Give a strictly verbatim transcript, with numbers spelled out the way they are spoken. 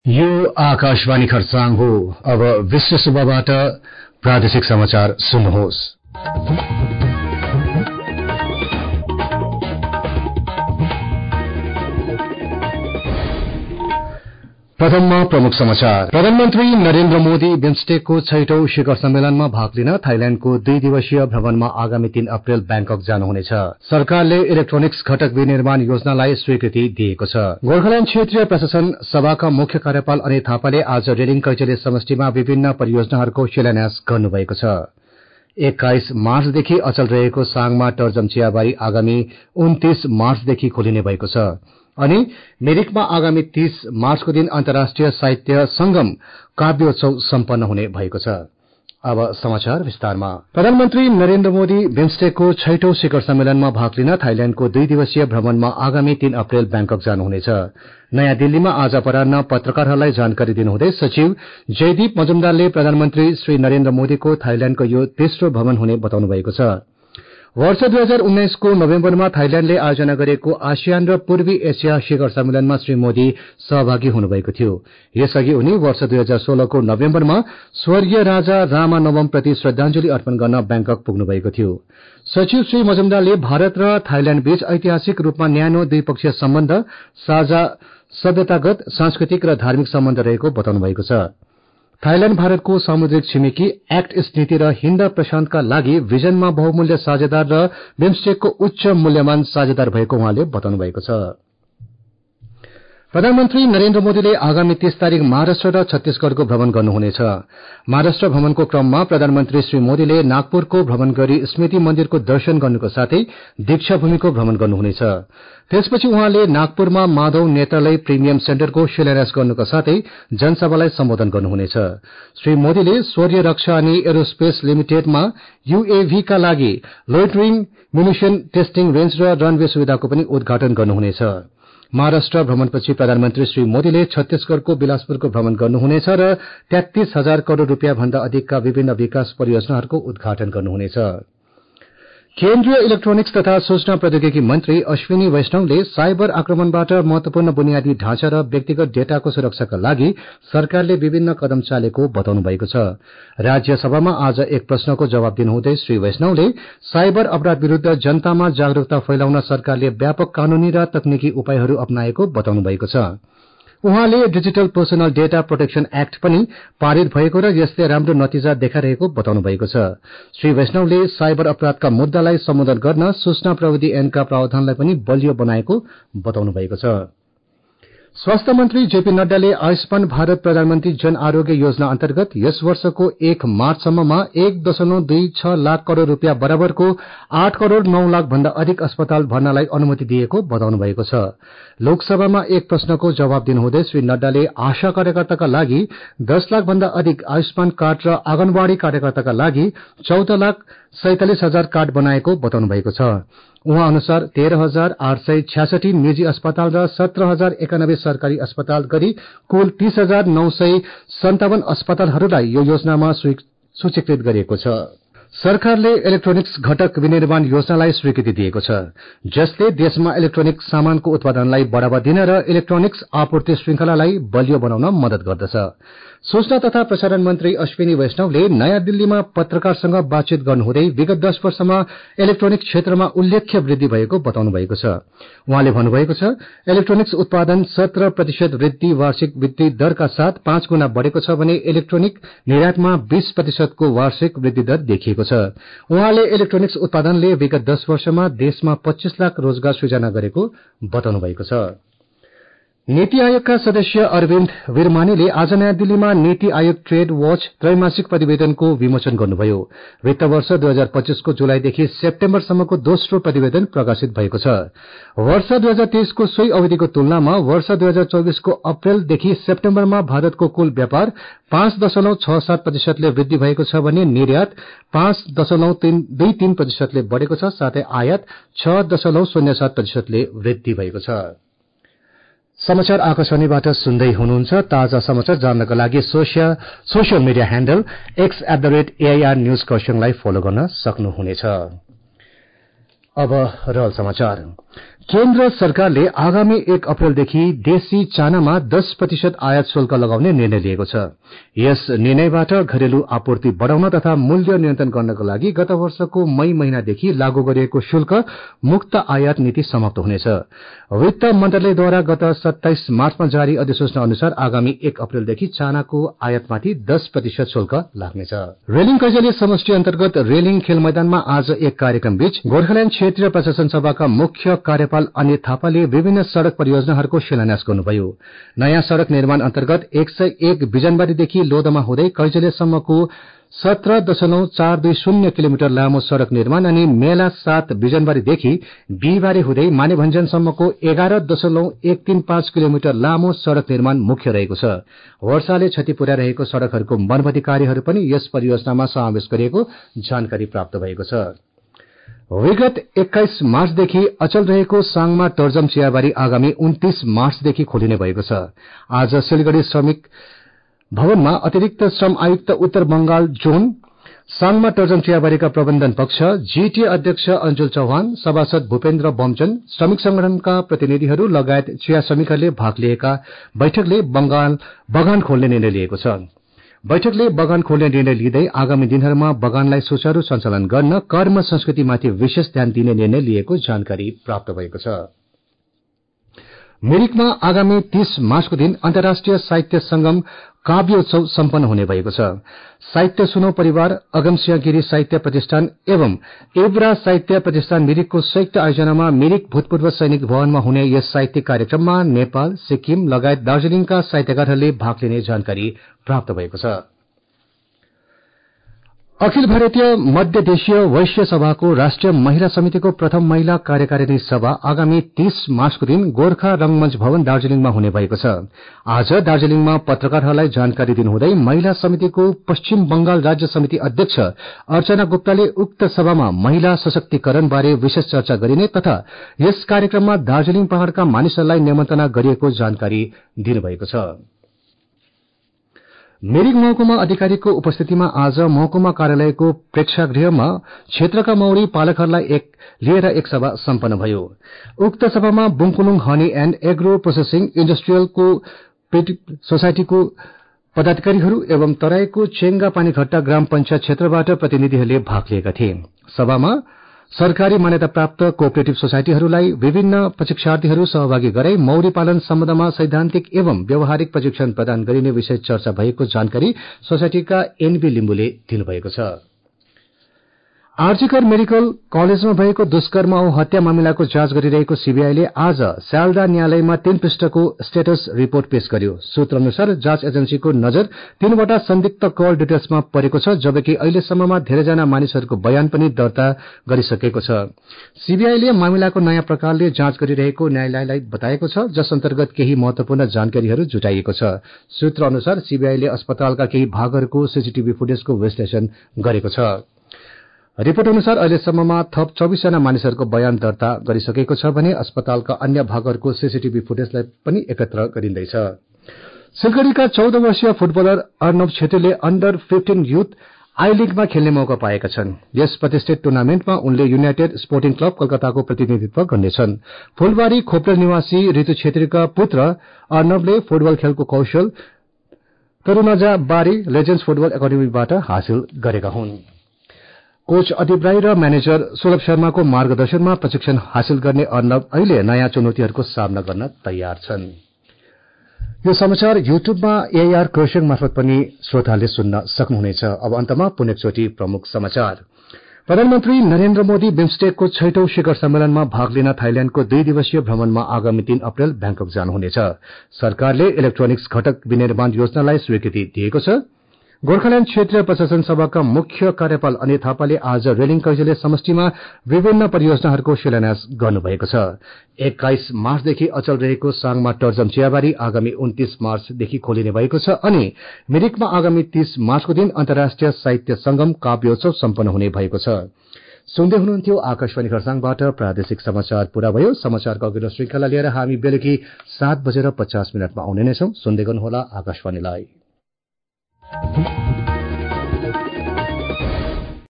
यो आकाशवाणी खरसाङ हो। अब विश्व सभाबाट प्रादेशिक समाचार सुन्नुहोस्। प्रथममा प्रमुख समाचार। प्रधानमन्त्री नरेन्द्र मोदी बिम्स्टेकको छैटौं शिखर सम्मेलनमा भाग लिन थाइल्याण्डको दुई दिवसीय भ्रमणमा आगामी तीन अप्रेल ब्याङ्कक जानुहुनेछ। सरकारले इलेक्ट्रोनिक्स घटक विनिर्माण योजनालाई स्वीकृति दिएको छ। गोर्खाल्याण्ड क्षेत्रीय प्रशासन सभाका मुख्य कार्यपाल अनित थापाले आज रेलिङ कैचेले समष्टिमा विभिन्न परियोजनाहरूको शिलान्यास गर्नुभएको छ। एक्काइस मार्चदेखि अचल रहेको साङमा टर्जम चियाबारी आगामी उन्तीस मार्चदेखि खोलिने भएको छ। अनि मिरिकमा आगामी तीस मार्चको दिन अन्तर्राष्ट्रिय साहित्य संगम काव्योत्सव सम्पन्न हुने भएको छ। अब समाचार विस्तारमा। प्रधानमन्त्री नरेन्द्र मोदी बिम्स्टेकको छैटौं शिखर सम्मेलनमा भाग लिन थाइल्याण्डको दुई दिवसीय भ्रमणमा आगामी तीन अप्रेल ब्याङ्कक जानुहुनेछ। नयाँ दिल्लीमा आज अपराह्न पत्रकारहरूलाई जानकारी दिनुहुँदै सचिव जयदीप मजुमदारले प्रधानमन्त्री श्री नरेन्द्र मोदीको थाइल्याण्डको यो तेस्रो भ्रमण हुने बताउनु भएको छ। वर्ष दुई हजार उन्नाइस को नोभेम्बरमा थाइल्याण्डले आयोजना गरेको आसियान र पूर्वी एसिया शिखर सम्मेलनमा श्री मोदी सहभागी हुनुभएको थियो। यसअघि उनी वर्ष दुई हजार सोह्रको नोभेम्बरमा स्वर्गीय राजा रामानवम प्रति श्रद्धांजलि अर्पण गर्न ब्याङ्कक पुग्नुभएको थियो। सचिव श्री मजुमदारले भारत र थाइल्याण्ड बीच ऐतिहासिक रूपमा न्यानो द्विपक्षीय सम्बन्ध, साझा सभ्यतागत, सांस्कृतिक र धार्मिक सम्बन्ध रहेको बताउनु भएको छ। थाइल्याण्ड भारतको सामुद्रिक छिमेकी एक्ट ईस्ट नीति र हिन्द प्रशान्तका लागि भिजनमा बहुमूल्य साझेदार र बिम्स्टेकको उच्च मूल्यमान साझेदार भएको उहाँले बताउनु भएको छ। प्रधानमन्त्री नरेन्द्र मोदीले आगामी तीस तारिक महाराष्ट्र र छत्तीसगढ़को भ्रमण गर्नुहुनेछ। महाराष्ट्र भ्रमणको क्रममा प्रधानमन्त्री श्री मोदीले नागपुरको भ्रमण गरी स्मृति मन्दिरको दर्शन गर्नुको साथै दीक्षाभूमिको भ्रमण गर्नुहुनेछ। त्यसपछि उहाँले नागपुरमा माधव नेत्रालय प्रिमियम सेन्टरको शिलान्यास गर्नुका साथै जनसभालाई सम्बोधन गर्नुहुनेछ। श्री मोदीले स्वर्गीय रक्षा अनि एरोस्पेस लिमिटेडमा यूएभी का लागि लोइटरिङ म्युनिसन टेस्टिङ रेन्ज र रनवे सुविधाको पनि उद्घाटन गर्नुहुनेछ। महाराष्ट्र भ्रमणपछि प्रधानमन्त्री श्री मोदीले छत्तीसगढ़को बिलासपुरको भ्रमण गर्नुहुनेछ र तेत्तीस हजार करोड़ रूपियाँ भन्दा अधिकका विभिन्न विकास परियोजनाहरूको उद्घाटन गर्नुहुनेछ। केन्द्रीय इलेक्ट्रोनिक्स तथा सूचना प्रौद्योगिकी मन्त्री अश्विनी वैष्णवले साइबर आक्रमणबाट महत्वपूर्ण बुनियादी ढाँचा र व्यक्तिगत डेटाको सुरक्षाका लागि सरकारले विभिन्न कदम चालेको बताउनु भएको छ। राज्यसभामा आज एक प्रश्नको जवाब दिनुहुँदै श्री वैष्णवले साइबर अपराध विरूद्ध जनतामा जागरूकता फैलाउन सरकारले व्यापक कानूनी र तकनिकी उपायहरू अपनाएको बताउनु भएको छ। उहाँले digital personal data protection act पनि पारित भएको र यसले राम्रो नतिजा देखाइरहेको बताउनु भएको छ। श्री वैष्णवले साइबर अपराधका मुद्दालाई सम्बोधन गर्न सूचना प्रविधि ऐनका प्रावधानलाई पनि बलियो बनाएको बताउनु भएको छ। स्वास्थ्य मन्त्री जेपी नड्डाले आयुष्मान भारत प्रधानमन्त्री जन आरोग्य योजना अन्तर्गत यस वर्षको एक मार्चसम्ममा एक दशमलव दुई छ लाख करोड़ रूपियाँ बराबरको आठ करोड़ नौ लाख भन्दा अधिक अस्पताल भर्नलाई अनुमति दिएको बताउनु भएको छ। लोकसभामा एक प्रश्नको जवाब दिनुहुँदै श्री नड्डाले आशा कार्यकर्ताका लागि दस लाख भन्दा अधिक आयुष्मान कार्ड र आँगनवाड़ी कार्यकर्ताका लागि चौध लाख सैंतालिस हजार कार्ड बनाएको बताउनु भएको छ। उहाँ अनुसार तेह्र हजार आठ सय छ्यासठी निजी अस्पताल र सत्र हजार एकानब्बे सरकारी अस्पताल गरी कुल तीस हजार नौ सय सन्तावन अस्पतालहरूलाई यो योजनामा सूचीकृत गरिएको छ। सरकारले इलेक्ट्रोनिक्स घटक विनिर्माण योजनालाई स्वीकृति दिएको छ, जसले देशमा इलेक्ट्रोनिक सामानको उत्पादनलाई बढ़ावा दिन र इलेक्ट्रोनिक्स आपूर्ति श्रृंखलालाई बलियो बनाउन मदत गर्दछ। सूचना तथा प्रसारण मन्त्री अश्विनी वैष्णवले नयाँ दिल्लीमा पत्रकारसँग बातचीत गर्नुहुँदै विगत दश वर्षमा इलेक्ट्रोनिक क्षेत्रमा उल्लेख्य वृद्धि भएको बताउनु भएको छ। उहाँले भन्नुभएको छ, इलेक्ट्रोनिक्स उत्पादन सत्र प्रतिशत वृद्धि वार्षिक वृद्धि दरका साथ पाँच गुणा बढ़ेको छ भने इलेक्ट्रोनिक निर्यातमा बीस प्रतिशतको वार्षिक वृद्धि दर देखिएको छ। उहाँले इलेक्ट्रोनिक्स उत्पादनले विगत दश वर्षमा देशमा पच्चीस लाख रोजगार सृजना गरेको बताउनु भएको छ। नीति आयोगका सदस्य अरविन्द वीरमानीले आज नयाँ दिल्लीमा नीति आयोग ट्रेड वॉच त्रैमासिक प्रतिवेदनको विमोचन गर्नुभयो। वित्त वर्ष दुई हजार पच्चीस को जुलाईदेखि सेप्टेम्बरसम्मको दोस्रो प्रतिवेदन प्रकाशित भएको छ। वर्ष दुई हजार तेइस को सोही अवधिको तुलनामा वर्ष दुई हजार चौबीस को अप्रेलदेखि सेप्टेम्बरमा भारतको कुल व्यापार पाँच दशमलव छ सात प्रतिशतले वृद्धि भएको छ भने निर्यात पाँच दशमलव दुई तीन प्रतिशतले बढ़ेको छ, साथै आयात छ दशमलव शून्य सात प्रतिशतले वृद्धि भएको छ। समाचार आकाशवाणीबाट सुन्दै हुनुहुन्छ। ताजा समाचार जान्नका लागि social media handle X at the rate AIR news खरसाङलाई फलो गर्न सक्नुहुनेछ। अब रहल समाचार। केन्द्र सरकारले आगामी एक अप्रेलदेखि देशी चानामा दस प्रतिशत आयात शुल्क लगाउने निर्णय लिएको छ। यस निर्णयबाट घरेलु आपूर्ति बढ़ाउन तथा मूल्य नियन्त्रण गर्नको लागि गत वर्षको मई महिनादेखि लागू गरिएको शुल्क मुक्त आयात नीति समाप्त हुनेछ। वित्त मन्त्रालयद्वारा गत सत्ताइस मार्चमा जारी अधिसूचना अनुसार आगामी एक अप्रेलदेखि चानाको आयातमाथि दस प्रतिशत शुल्क लाग्नेछ। रेलिङ कैजले समष्टि अन्तर्गत रेलिङ खेल मैदानमा आज एक कार्यक्रम बीच गोर्खाल्याण्ड क्षेत्रीय प्रशासन सभाका मुख्य कार्यपाल अनित थापाले विभिन्न सड़क परियोजनाहरूको शिलान्यास गर्नुभयो। नयाँ सड़क निर्माण अन्तर्गत एक सय एक बिजनबारीदेखि लोधमा हुँदै कैजलेसम्मको सत्र दशमलव चार दुई शून्य किलोमिटर लामो सड़क निर्माण अनि मेला सात बिजनबारीदेखि बिहिबारे हुँदै मानेभञ्जनसम्मको एघार दशमलव एक तीन पाँच किलोमिटर लामो सड़क निर्माण मुख्य रहेको छ। वर्षाले क्षति पुर्याइरहेको सड़कहरूको मर्मती कार्यहरू पनि यस परियोजनामा समावेश गरिएको जानकारी प्राप्त भएको छ। विगत एक्काइस मार्चदेखि अचल रहेको साङमा टर्जम चियाबारी आगामी उन्तीस मार्चदेखि खोलिने भएको छ। आज सिलगढ़ी श्रमिक भवनमा अतिरिक्त श्रम आयुक्त उत्तर बंगाल जोन, साङमा टर्जम चियाबारीका प्रबन्धन पक्ष, जीटीए अध्यक्ष अंजुल चौहान, सभासद भूपेन्द्र बमचन, श्रमिक संगठनका प्रतिनिधिहरू लगायत चिया श्रमिकहरूले भाग लिएका बैठकले बंगाल बगान खोल्ने निर्णय लिएको छ। बैठकले बगान खोल्ने निर्णय लिँदै आगामी दिनहरूमा बगानलाई सुचारू सञ्चालन गर्न कर्म संस्कृतिमाथि विशेष ध्यान दिने निर्णय लिएको जानकारी प्राप्त भएको छ। मिरिकमा आगामी तीस मार्चको दिन अन्तर्राष्ट्रिय साहित्य संगम काव्योत्सव सम्पन्न हुने भएको छ। साहित्य सुनौ परिवार, अगमसिंह गिरी साहित्य प्रतिष्ठान एवं एवरा साहित्य प्रतिष्ठान मिरिकको संयुक्त आयोजनामा मिरिक भूतपूर्व सैनिक भवनमा हुने यस साहित्यिक कार्यक्रममा नेपाल, सिक्किम लगायत दार्जीलिङका साहित्यकारहरूले भाग लिने जानकारी प्राप्त भएको छ। अखिल भारतीय मध्य देशीय वैश्य सभाको राष्ट्रिय महिला समितिको प्रथम महिला कार्यकारिणी सभा आगामी तीस मार्चको दिन गोर्खा रंगमंच भवन दार्जीलिङमा हुने भएको छ। आज दार्जीलिङमा पत्रकारहरूलाई जानकारी दिनुहुँदै महिला समितिको पश्चिम बंगाल राज्य समिति अध्यक्ष अर्चना गुप्ताले उक्त सभामा महिला सशक्तिकरण बारे विशेष चर्चा गरिने तथा यस कार्यक्रममा दार्जीलिङ पहाड़का मानिसहरूलाई निमन्त्रणा गरिएको जानकारी दिनुभएको छ। मिरिक महकुमा अधिकारीको उपस्थितिमा आज महकुमा कार्यालयको प्रेक्षागृहमा क्षेत्रका मौरी पालकहरूलाई एक लिएर एक सभा सम्पन्न भयो। उक्त सभामा Bungkulung honey and agro processing industrial cooperative सोसाइटीको पदाधिकारीहरू एवं तराईको चेंगा पानीघट्टा ग्राम पंचायत क्षेत्रबाट प्रतिनिधिहरूले भाग लिएका थिए। सभामा सरकारी मान्यता प्राप्त कोअपरेटिभ सोसाइटीहरूलाई विभिन्न प्रशिक्षार्थीहरू सहभागी गराई मौरी पालन सम्बन्धमा सैद्धान्तिक एवं व्यावहारिक प्रशिक्षण प्रदान गरिने विषय चर्चा भएको जानकारी सोसाइटीका एनबी लिम्बुले दिनुभएको छ। आरजीकर मेडिकल कलेजमा भएको दुष्कर्म औ हत्या मामिलाको जाँच गरिरहेको सीबीआईले आज स्यालदा न्यायालयमा तीन पृष्ठको स्टेटस रिपोर्ट पेश गर्यो। सूत्र अनुसार जाँच एजेन्सीको नजर तीनवटा संदिग्ध कल डिटेल्समा परेको छ, जबकि अहिलेसम्ममा धेरैजना मानिसहरूको बयान पनि दर्ता गरिसकेको छ। सीबीआईले मामिलाको नयाँ प्रकारले जाँच गरिरहेको न्यायालयलाई बताएको छ, जस अन्तर्गत केही महत्वपूर्ण जानकारीहरू जुटाइएको छ। सूत्र अनुसार सीबीआईले अस्पतालका केही भागहरूको सीसीटीभी फुटेजको विश्लेषण गरेको छ। रिपोर्ट अनुसार अहिलेसम्ममा थप चौबीस जना मानिसहरूको बयान दर्ता गरिसकेको छ भने अस्पतालका अन्य भागहरूको सीसीटीभी फुटेजलाई पनि एकत्र गरिँदैछ। सिलगढ़ीका चौध वर्षीय फुटबलर अर्णव छेत्रीले अन्डर फिफ्टीन युथ आई लीगमा खेल्ने मौका पाएका छन्। यस प्रतिष्ठित टुर्नामेन्टमा उनले युनाइटेड स्पोर्टिङ क्लब कलकत्ताको प्रतिनिधित्व गर्नेछन्। फूलबारी खोपरेल निवासी ऋतु छेत्रीका पुत्र अर्णवले फुटबल खेलको कौशल तरुणाजा बारी लेजेन्ड्स फुटबल एकाडेमीबाट हासिल गरेका हुन्। कोच अदीप राई र म्यानेजर सुलभ शर्माको मार्गदर्शनमा प्रशिक्षण हासिल गर्ने अर्णव अहिले नयाँ चुनौतीहरूको सामना गर्न तयार छन्। यो समाचार युट्युबमा एआईआर क्रोसिङ मार्फत पनि श्रोताले सुन्न सक्नुहुनेछ। अब अन्तमा पुनः एकचोटि प्रमुख समाचार। प्रधानमन्त्री नरेन्द्र मोदी बिम्स्टेकको छैटौं शिखर सम्मेलनमा भाग लिन थाइल्याण्डको दुई दिवसीय भ्रमणमा आगामी तीन अप्रेल ब्याङ्कक जानुहुनेछ। सरकारले इलेक्ट्रोनिक्स घटक विनिर्माण योजनालाई स्वीकृति दिएको छ। गोर्खाल्याण्ड क्षेत्रीय प्रशासन सभाका मुख्य कार्यपाल अनित थापाले आज रेलिङ कैजले समष्टिमा विभिन्न परियोजनाहरूको शिलान्यास गर्नुभएको छ। एक्काइस मार्चदेखि अचल रहेको साङमा टर्जम चियाबारी आगामी उन्तीस मार्चदेखि खोलिने भएको छ अनि मिरिकमा आगामी तीस मार्चको दिन अन्तर्राष्ट्रिय साहित्य संगम काव्योत्सव सम्पन्न हुने भएको छ। सुन्दै हुनुहुन्थ्यो आकाशवाणी खरसाङबाट प्रादेशिक समाचार पूरा भयो। समाचारको अघिल्लो श्रृंखला लिएर हामी बेलुकी सात बजेर पचास मिनटमा आउने नै छौं। सुन्दै गर्नुहोला आकाशवाणीलाई।